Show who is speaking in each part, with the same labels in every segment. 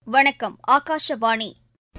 Speaker 1: வணக்கம். ஆகாஷவாணி.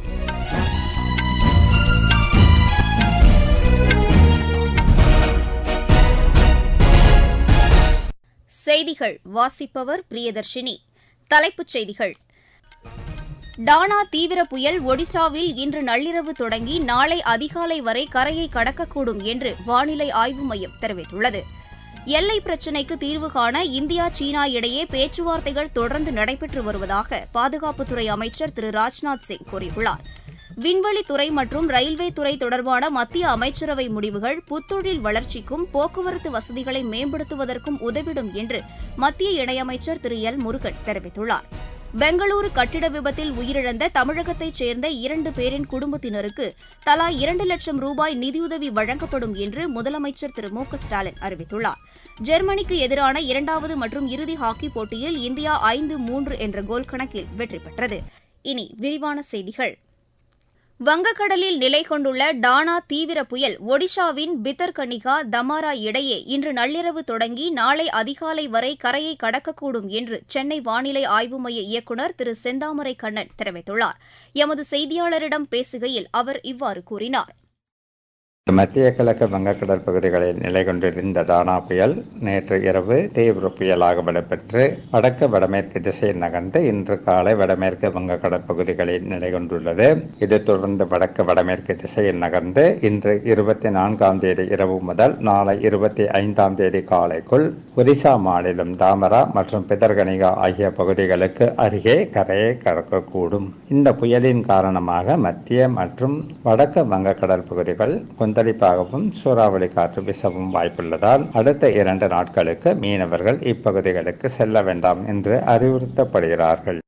Speaker 1: செய்திகள் வாசிப்பவர் பிரியதர்ஷினி. தலைப்புச் செய்திகள். டானா தீவிர புயல் ஒடிஷாவில் இன்று நள்ளிரவு தொடங்கி நாளை அதிகாலை வரை கரையை கடக்கக்கூடும் என்று வானிலை ஆய்வு மையம் தெரிவித்துள்ளது. எல்லை பிரச்சினைக்கு தீர்வு காண இந்தியா சீனா இடையே பேச்சுவார்த்தைகள் தொடர்ந்து நடைபெற்று வருவதாக பாதுகாப்புத்துறை அமைச்சர் திரு ராஜ்நாத் சிங் கூறியுள்ளார். விண்வெளித்துறை மற்றும் ரயில்வே துறை தொடர்பான மத்திய அமைச்சரவை முடிவுகள் புத்தொழில் வளர்ச்சிக்கும் போக்குவரத்து வசதிகளை மேம்படுத்துவதற்கும் உதவிடும் என்று மத்திய இணையமைச்சர் திரு எல் முருகன் தெரிவித்துள்ளார். பெங்களூரு கட்டிட விபத்தில் உயிரிழந்த தமிழகத்தைச் சேர்ந்த 2 பேரின் குடும்பத்தினருக்கு தலா 2 லட்சம் ரூபாய் நிதியுதவி வழங்கப்படும் என்று முதலமைச்சர் திரு மு க ஸ்டாலின் அறிவித்துள்ளார். ஜெர்மனிக்கு எதிரான 2வது மற்றும் இறுதி ஹாக்கிப் போட்டியில் இந்தியா 5-3 என்ற கோல் கணக்கில் வெற்றி பெற்றது. இனி விரிவான செய்திகள். வங்கக்கடலில் நிலை கொண்டுள்ள டானா தீவிர புயல் ஒடிஷாவின் பிதர்கனிகா தமாரா இடையே இன்று நள்ளிரவு தொடங்கி நாளை அதிகாலை வரை கரையை கடக்கக்கூடும் என்று சென்னை வானிலை ஆய்வு மைய இயக்குநர் திரு செந்தாமரை கண்ணன் தெரிவித்துள்ளார். எமது செய்தியாளரிடம் பேசுகையில் அவர் இவ்வாறு கூறினார்.
Speaker 2: மத்திய கிழக்கு வங்கக்கடல் பகுதிகளில் நிலை கொண்டிருந்த டானா புயல் நேற்று இரவு தீவிர புயலாக வலுப்பெற்று வடக்கு வடமேற்கு திசையில் நகர்ந்து இன்று காலை வடமேற்கு வங்கக்கடல் பகுதிகளில் நிலை கொண்டுள்ளது. இது தொடர்ந்து வடக்கு வடமேற்கு திசையில் நகர்ந்து இன்று 24ஆம் தேதி இரவு முதல் நாளை 25ஆம் தேதி காலைக்குள் ஒரிசா மாநிலம் தாமரா மற்றும் பிதர்கனிகா ஆகிய பகுதிகளுக்கு அருகே கரையை கடக்கக்கூடும். இந்த புயலின் காரணமாக மத்திய மற்றும் வடக்கு வங்கக்கடல் பகுதிகள் கொந்தளிப்பாகவும் சூறாவளி காற்று வீசவும் வாய்ப்புள்ளதால் அடுத்த 2 நாட்களுக்கு மீனவர்கள் இப்பகுதிகளுக்கு செல்ல வேண்டாம் என்று அறிவுறுத்தப்படுகிறார்கள்.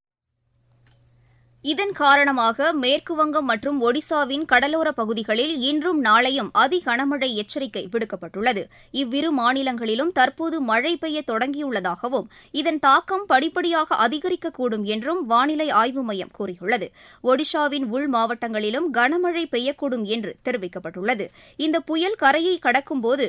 Speaker 1: இதன் காரணமாக மேற்குவங்கம் மற்றும் ஒடிசாவின் கடலோர பகுதிகளில் இன்றும் நாளையும் அதி கனமழை எச்சரிக்கை விடுக்கப்பட்டுள்ளது. இவ்விரு மாநிலங்களிலும் தற்போது மழை பெய்ய தொடங்கியுள்ளதாகவும் இதன் தாக்கம் படிப்படியாக அதிகரிக்கக்கூடும் என்றும் வானிலை ஆய்வு மையம் கூறியுள்ளது. ஒடிஷாவின் உள் மாவட்டங்களிலும் கனமழை பெய்யக்கூடும் என்று தெரிவிக்கப்பட்டுள்ளது. இந்த புயல் கரையை கடக்கும்போது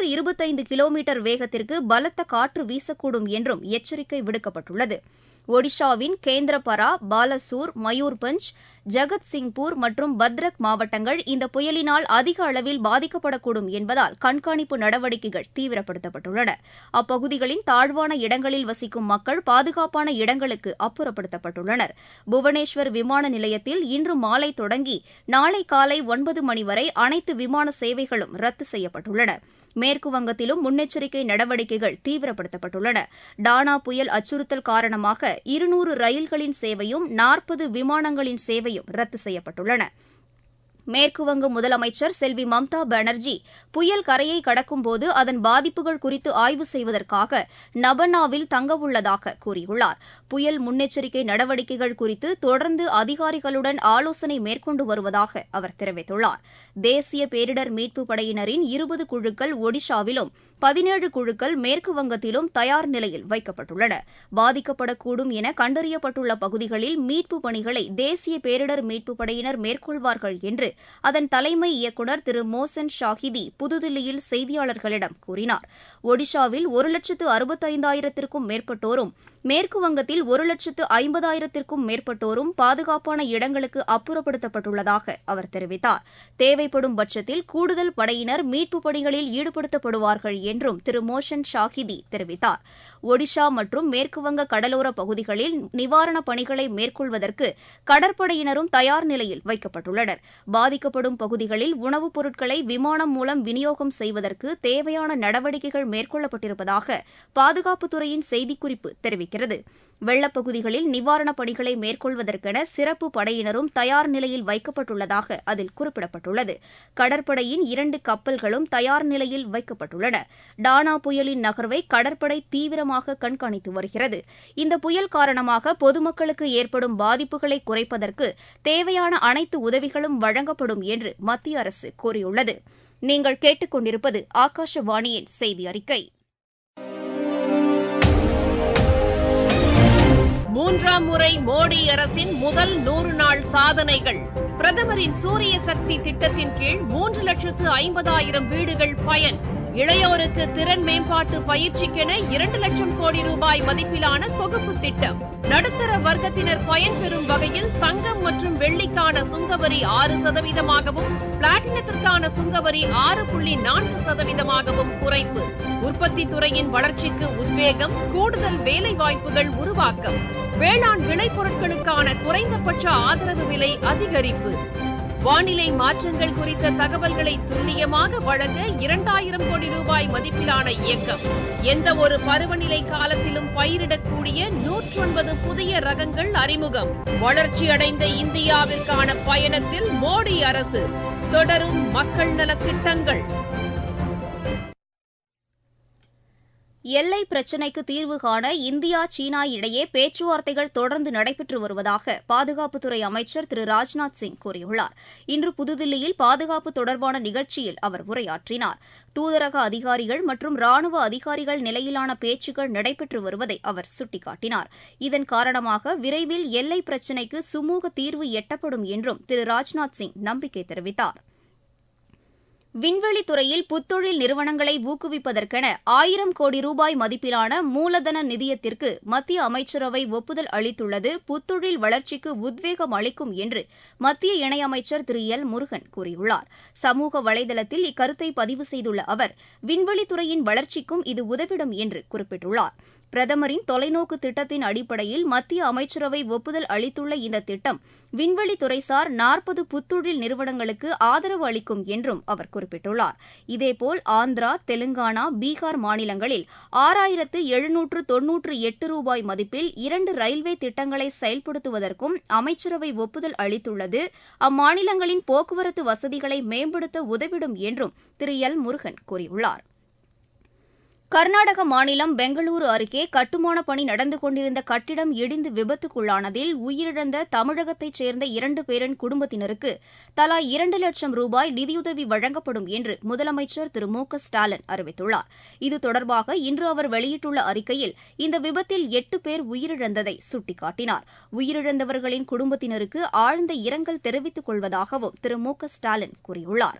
Speaker 1: 125 கிலோமீட்டர் வேகத்திற்கு பலத்த காற்று வீசக்கூடும் என்றும் எச்சரிக்கை விடுக்கப்பட்டுள்ளது. ஒடிஷாவின் கேந்திரபரா, பாலசூர், மயூர்பஞ்ச், ஜகத்சிங்பூர் மற்றும் பத்ரக் மாவட்டங்கள் இந்த புயலினால் அதிக அளவில் பாதிக்கப்படக்கூடும் என்பதால் கண்காணிப்பு நடவடிக்கைகள் தீவிரப்படுத்தப்பட்டுள்ளன. அப்பகுதிகளின் தாழ்வான இடங்களில் வசிக்கும் மக்கள் பாதுகாப்பான இடங்களுக்கு அப்புறப்படுத்தப்பட்டுள்ளனர். புவனேஸ்வர் விமான நிலையத்தில் இன்று மாலை தொடங்கி நாளை காலை 9 மணி வரை அனைத்து விமான சேவைகளும் ரத்து செய்யப்பட்டுள்ளன. மேற்குவங்கத்திலும் முன்னெச்சரிக்கை நடவடிக்கைகள் தீவிரப்படுத்தப்பட்டுள்ளன. டானா புயல் அச்சுறுத்தல் காரணமாக 200 ரயில்களின் சேவையும் 40 விமானங்களின் சேவையும் ரத்து செய்யப்பட்டுள்ளன. மேற்குவங்க முதலமைச்சர் செல்வி மம்தா பானர்ஜி புயல் கரையை கடக்கும்போது அதன் பாதிப்புகள் குறித்து ஆய்வு செய்வதற்காக நபனாவில் தங்கவுள்ளதாக கூறியுள்ளார். புயல் முன்னெச்சரிக்கை நடவடிக்கைகள் குறித்து தொடர்ந்து அதிகாரிகளுடன் ஆலோசனை மேற்கொண்டு வருவதாக அவர் தெரிவித்துள்ளார். தேசிய பேரிடர் மீட்புப் படையினரின் 20 குழுக்கள் ஒடிஷாவிலும் 17 குழுக்கள் மேற்குவங்கத்திலும் தயார் நிலையில் வைக்கப்பட்டுள்ளன. பாதிக்கப்படக்கூடும் என கண்டறியப்பட்டுள்ள பகுதிகளில் மீட்புப் பணிகளை தேசிய பேரிடர் மீட்புப் படையினர் மேற்கொள்வார்கள் என்று அதன் தலைமை இயக்குநர் திரு மோசன் ஷாஹிதி புதுதில்லியில் செய்தியாளர்களிடம் கூறினார். ஒடிஷாவில் 1,65,000த்திற்கும் மேற்பட்டோரும் மேற்குவங்கத்தில் 1,50,000த்திற்கும் மேற்பட்டோரும் பாதுகாப்பான இடங்களுக்கு அப்புறப்படுத்தப்பட்டுள்ளதாக அவர் தெரிவித்தார். தேவைப்படும் பட்சத்தில் கூடுதல் படையினர் மீட்புப் பணிகளில் ஈடுபடுத்தப்படுவார்கள் என்றும் திரு மோசன் ஷாஹிதி தெரிவித்தார். ஒடிஷா மற்றும் மேற்குவங்க கடலோர பகுதிகளில் நிவாரணப் பணிகளை மேற்கொள்வதற்கு கடற்படையினரும் தயார் நிலையில் வைக்கப்பட்டுள்ளனர். பாதிக்கப்படும் பகுதிகளில் உணவுப் பொருட்களை விமானம் மூலம் விநியோகம் செய்வதற்கு தேவையான நடவடிக்கைகள் மேற்கொள்ளப்பட்டிருப்பதாக பாதுகாப்புத்துறையின் செய்திக்குறிப்பு தெரிவிக்கிறது. வெள்ளப்பகுதிகளில் நிவாரணப் பணிகளை மேற்கொள்வதற்கென சிறப்பு படையினரும் தயார் நிலையில் வைக்கப்பட்டுள்ளதாக அதில் குறிப்பிடப்பட்டுள்ளது. கடற்படையின் 2 கப்பல்களும் தயார் நிலையில் வைக்கப்பட்டுள்ளன. டானா புயலின் நகர்வை கடற்படை தீவிரமாக கண்காணித்து வருகிறது. இந்த புயல் காரணமாக பொதுமக்களுக்கு ஏற்படும் பாதிப்புகளை குறைப்பதற்கு தேவையான அனைத்து உதவிகளும் வழங்கப்படும் என்று மத்திய அரசு கூறியுள்ளது. நீங்கள் கேட்டுக் கொண்டிருப்பது ஆகாஷவாணியின் செய்தி அறிக்கை.
Speaker 3: 3ஆம் முறை மோடி அரசின் முதல் 100 நாள் சாதனைகள். பிரதமரின் சூரிய சக்தி திட்டத்தின் கீழ் 3,50,000 வீடுகள் பயன். இளையோருக்கு திறன் மேம்பாட்டு பயிற்சிக்கென 2 லட்சம் கோடி ரூபாய் மதிப்பிலான தொகுப்பு திட்டம். நடுத்தர வர்க்கத்தினர் பயன்பெறும் வகையில் தங்கம் மற்றும் வெள்ளிக்கான சுங்கவரி 6%ஆகவும் பிளாட்டினத்திற்கான சுங்கவரி 6.4%ஆகவும் குறைப்பு. உற்பத்தி துறையின் வளர்ச்சிக்கு உத்வேகம், கூடுதல் வேலைவாய்ப்புகள் உருவாக்கம். வேளாண் விளைபொருட்களுக்கான குறைந்தபட்ச ஆதரவு விலை அதிகரிப்பு. வானிலை மாற்றங்கள் குறித்த தகவல்களை துல்லியமாக வழங்க 2000 கோடி ரூபாய் மதிப்பிலான இயக்கம். எந்த ஒரு பருவநிலை காலத்திலும் பயிரிடக்கூடிய 109 புதிய ரகங்கள் அறிமுகம். வளர்ச்சியடைந்த இந்தியாவிற்கான பயணத்தில் மோடி அரசு. தொடரும் மக்கள் நலத் திட்டங்கள்.
Speaker 1: எல்லை பிரச்சினைக்கு தீர்வு காண இந்தியா, சீனா இடையே பேச்சுவார்த்தைகள் தொடர்ந்து நடைபெற்று வருவதாக பாதுகாப்புத்துறை அமைச்சர் திரு ராஜ்நாத் சிங் கூறியுள்ளார். இன்று புதுதில்லியில் பாதுகாப்பு தொடர்பான நிகழ்ச்சியில் அவர் உரையாற்றினார். தூதரக அதிகாரிகள் மற்றும் ராணுவ அதிகாரிகள் நிலையிலான பேச்சுக்கள் நடைபெற்று வருவதை அவர் சுட்டிக்காட்டினார். இதன் காரணமாக விரைவில் எல்லை பிரச்சினைக்கு சுமூக தீர்வு எட்டப்படும் என்றும் திரு ராஜ்நாத் சிங் நம்பிக்கை தெரிவித்தார். விண்வெளித்துறையில் புத்தொழில் நிறுவனங்களை ஊக்குவிப்பதற்கென 1000 கோடி ரூபாய் மதிப்பிலான மூலதன நிதியத்திற்கு மத்திய அமைச்சரவை ஒப்புதல் அளித்துள்ளது புத்தொழில் வளர்ச்சிக்கு உத்வேகம் அளிக்கும் என்று மத்திய இணையமைச்சர் திரு எல் முருகன் கூறியுள்ளார். சமூக வலைதளத்தில் இக்கருத்தை பதிவு செய்துள்ள அவர், விண்வெளித்துறையின் வளர்ச்சிக்கும் இது உதவிடும் என்று குறிப்பிட்டுள்ளார். பிரதமரின் தொலைநோக்கு திட்டத்தின் அடிப்படையில் மத்திய அமைச்சரவை ஒப்புதல் அளித்துள்ள இந்த திட்டம் விண்வெளித்துறைசார் 40 புத்தொழில் நிறுவனங்களுக்கு ஆதரவு அளிக்கும் என்றும் அவர் குறிப்பிட்டுள்ளார். இதேபோல் ஆந்திரா, தெலுங்கானா, பீகார் மாநிலங்களில் 6798 ரூபாய் மதிப்பில் 2 ரயில்வே திட்டங்களை செயல்படுத்துவதற்கும் அமைச்சரவை ஒப்புதல் அளித்துள்ளது அம்மாநிலங்களின் போக்குவரத்து வசதிகளை மேம்படுத்த உதவிடும் என்றும் திரு எல் முருகன் கூறியுள்ளார். கர்நாடக மாநிலம் பெங்களூரு அருகே கட்டுமானப் பணி நடந்து கொண்டிருந்த கட்டிடம் இடிந்து விபத்துக்குள்ளானதில் உயிரிழந்த தமிழகத்தைச் சேர்ந்த 2 பேரின் குடும்பத்தினருக்கு தலா 2 லட்சம் ரூபாய் நிதியுதவி வழங்கப்படும் என்று முதலமைச்சர் திரு மு க ஸ்டாலின் அறிவித்துள்ளார். இது தொடர்பாக இன்று அவர் வெளியிட்டுள்ள அறிக்கையில் இந்த விபத்தில் 8 பேர் உயிரிழந்ததை சுட்டிக்காட்டினார். உயிரிழந்தவர்களின் குடும்பத்தினருக்கு ஆழ்ந்த இரங்கல் தெரிவித்துக் கொள்வதாகவும் திரு மு க ஸ்டாலின் கூறியுள்ளார்.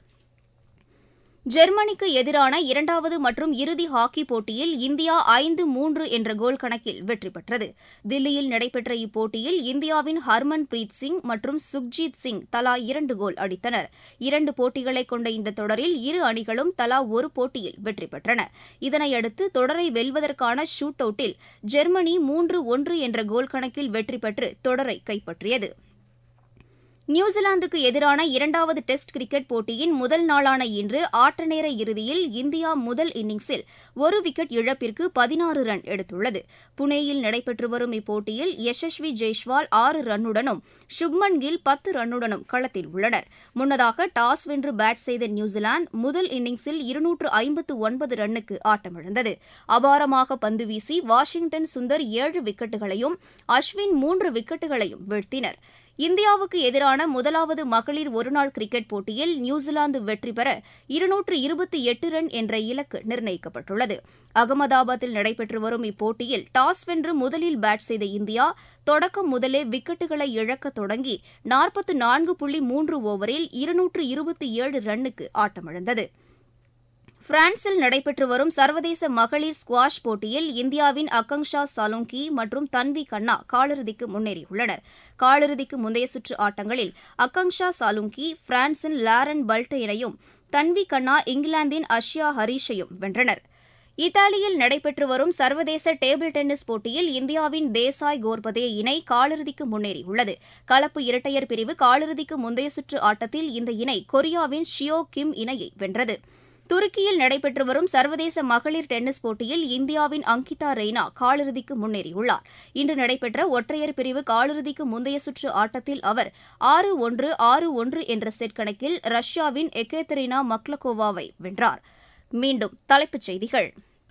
Speaker 1: ஜெர்மனிக்கு எதிரான 2வது மற்றும் இறுதி ஹாக்கி போட்டியில் இந்தியா 5-3 என்ற கோல் கணக்கில் வெற்றி பெற்றது. தில்லியில் நடைபெற்ற இப்போட்டியில் இந்தியாவின் ஹர்மன் பிரீத் சிங் மற்றும் சுக்ஜீத் சிங் தலா 2 கோல் அடித்தனர். 2 போட்டிகளை கொண்ட இந்த தொடரில் இரு அணிகளும் தலா ஒரு போட்டியில் வெற்றி பெற்றன. இதனையடுத்து தொடரை வெல்வதற்கான ஷூட் அவுட்டில் ஜெர்மனி 3-1 என்ற கோல் கணக்கில் வெற்றி பெற்று தொடரை கைப்பற்றியது. நியூசிலாந்துக்கு எதிரான 2வது டெஸ்ட் கிரிக்கெட் போட்டியின் முதல் நாளான இன்று ஆட்டநேர இறுதியில் இந்தியா முதல் இன்னிங்ஸில் 1 விக்கெட் இழப்பிற்கு 16 ரன் எடுத்துள்ளது. புனேயில் நடைபெற்று வரும் இப்போட்டியில் யசஸ்வி ஜெய்ஸ்வால் 6 ரன்னுடனும் சுப்மன் கில் 10 ரன்னுடனும் களத்தில் உள்ளனர். முன்னதாக டாஸ் வென்று பேட் செய்த நியூசிலாந்து முதல் இன்னிங்ஸில் 259 ரன்னுக்கு ஆட்டமிழந்தது. அபாரமாக பந்து வீசி வாஷிங்டன் சுந்தர் 7 விக்கெட்டுகளையும் அஸ்வின் 3 விக்கெட்டுகளையும் வீழ்த்தினர். இந்தியாவுக்கு எதிரான முதலாவது மகளிர் ஒருநாள் கிரிக்கெட் போட்டியில் நியூசிலாந்து வெற்றி பெற 228 ரன் என்ற இலக்கு நிர்ணயிக்கப்பட்டுள்ளது. அகமதாபாத்தில் நடைபெற்று வரும் இப்போட்டியில் டாஸ் வென்று முதலில் பேட் செய்த இந்தியா தொடக்கம் முதலே விக்கெட்டுகளை இழக்கத் தொடங்கி 44.3 ஓவரில் 227 ரன்னுக்கு ஆட்டமிழந்தது. பிரான்சில் நடைபெற்று வரும் சர்வதேச மகளிர் ஸ்குவாஷ் போட்டியில் இந்தியாவின் அக்கங்ஷா சாலுங்கி மற்றும் தன்வி கண்ணா காலிறுதிக்கு முன்னேறியுள்ளனர். காலிறுதிக்கு முந்தைய சுற்று ஆட்டங்களில் அக்கங்ஷா சாலுங்கி பிரான்சின் லாரன் பல்டைனையும் தன்வி கண்ணா இங்கிலாந்தின் அஷ்யா ஹரீஷையும் வென்றனர். இத்தாலியில் நடைபெற்று வரும் சர்வதேச டேபிள் டென்னிஸ் போட்டியில் இந்தியாவின் தேசாய் கோர்பதே இணை காலிறுதிக்கு முன்னேறியுள்ளது. கலப்பு இரட்டையர் பிரிவு காலிறுதிக்கு முந்தைய சுற்று ஆட்டத்தில் இந்த இணை கொரியாவின் ஷியோ கிம் இணையை வென்றது. துருக்கியில் நடைபெற்று வரும் சர்வதேச மகளிர் டென்னிஸ் போட்டியில் இந்தியாவின் அங்கிதா ரெய்னா காலிறுதிக்கு முன்னேறியுள்ளார். இன்று நடைபெற்ற ஒற்றையர் பிரிவு காலிறுதிக்கு முந்தைய சுற்று ஆட்டத்தில் அவர் 6-1, 6-1 என்ற செட் கணக்கில் ரஷ்யாவின் எகேத்தெரினா மக்லகோவாவை வென்றார். மீண்டும் தலைப்புச் செய்திகள்.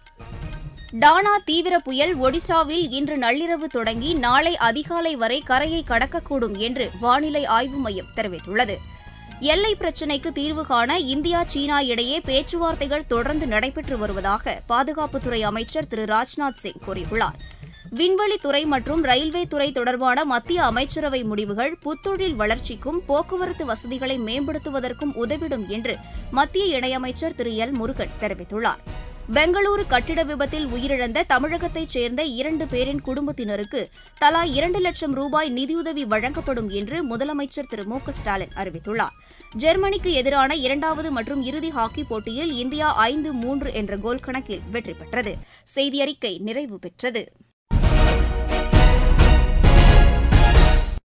Speaker 1: டானா தீவிர புயல் ஒடிஷாவில் இன்று நள்ளிரவு தொடங்கி நாளை அதிகாலை வரை கரையை கடக்கக்கூடும் என்று வானிலை ஆய்வு மையம் தெரிவித்துள்ளது. எல்லை பிரச்சினைக்கு தீர்வு காண இந்தியா, சீனா இடையே பேச்சுவார்த்தைகள் தொடர்ந்து நடைபெற்று வருவதாக பாதுகாப்புத்துறை அமைச்சர் திரு ராஜ்நாத் சிங் கூறியுள்ளார். விண்வெளித்துறை மற்றும் ரயில்வே துறை தொடர்பான மத்திய அமைச்சரவை முடிவுகள் புத்தொழில் வளர்ச்சிக்கும் போக்குவரத்து வசதிகளை மேம்படுத்துவதற்கும் உதவிடும் என்று மத்திய இணையமைச்சர் திரு எல் முருகன் தெரிவித்துள்ளார். பெங்களூரு கட்டிட விபத்தில் உயிரிழந்த தமிழகத்தைச் சேர்ந்த 2 பேரின் குடும்பத்தினருக்கு தலா 2 லட்சம் ரூபாய் நிதியுதவி வழங்கப்படும் என்று முதலமைச்சர் திரு மு க ஸ்டாலின் அறிவித்துள்ளார். ஜெர்மனிக்கு எதிரான 2வது மற்றும் இறுதி ஹாக்கிப் போட்டியில் இந்தியா 5-3 என்ற கோல் கணக்கில் வெற்றி பெற்றது. செய்தியறிக்கை நிறைவு பெற்றது.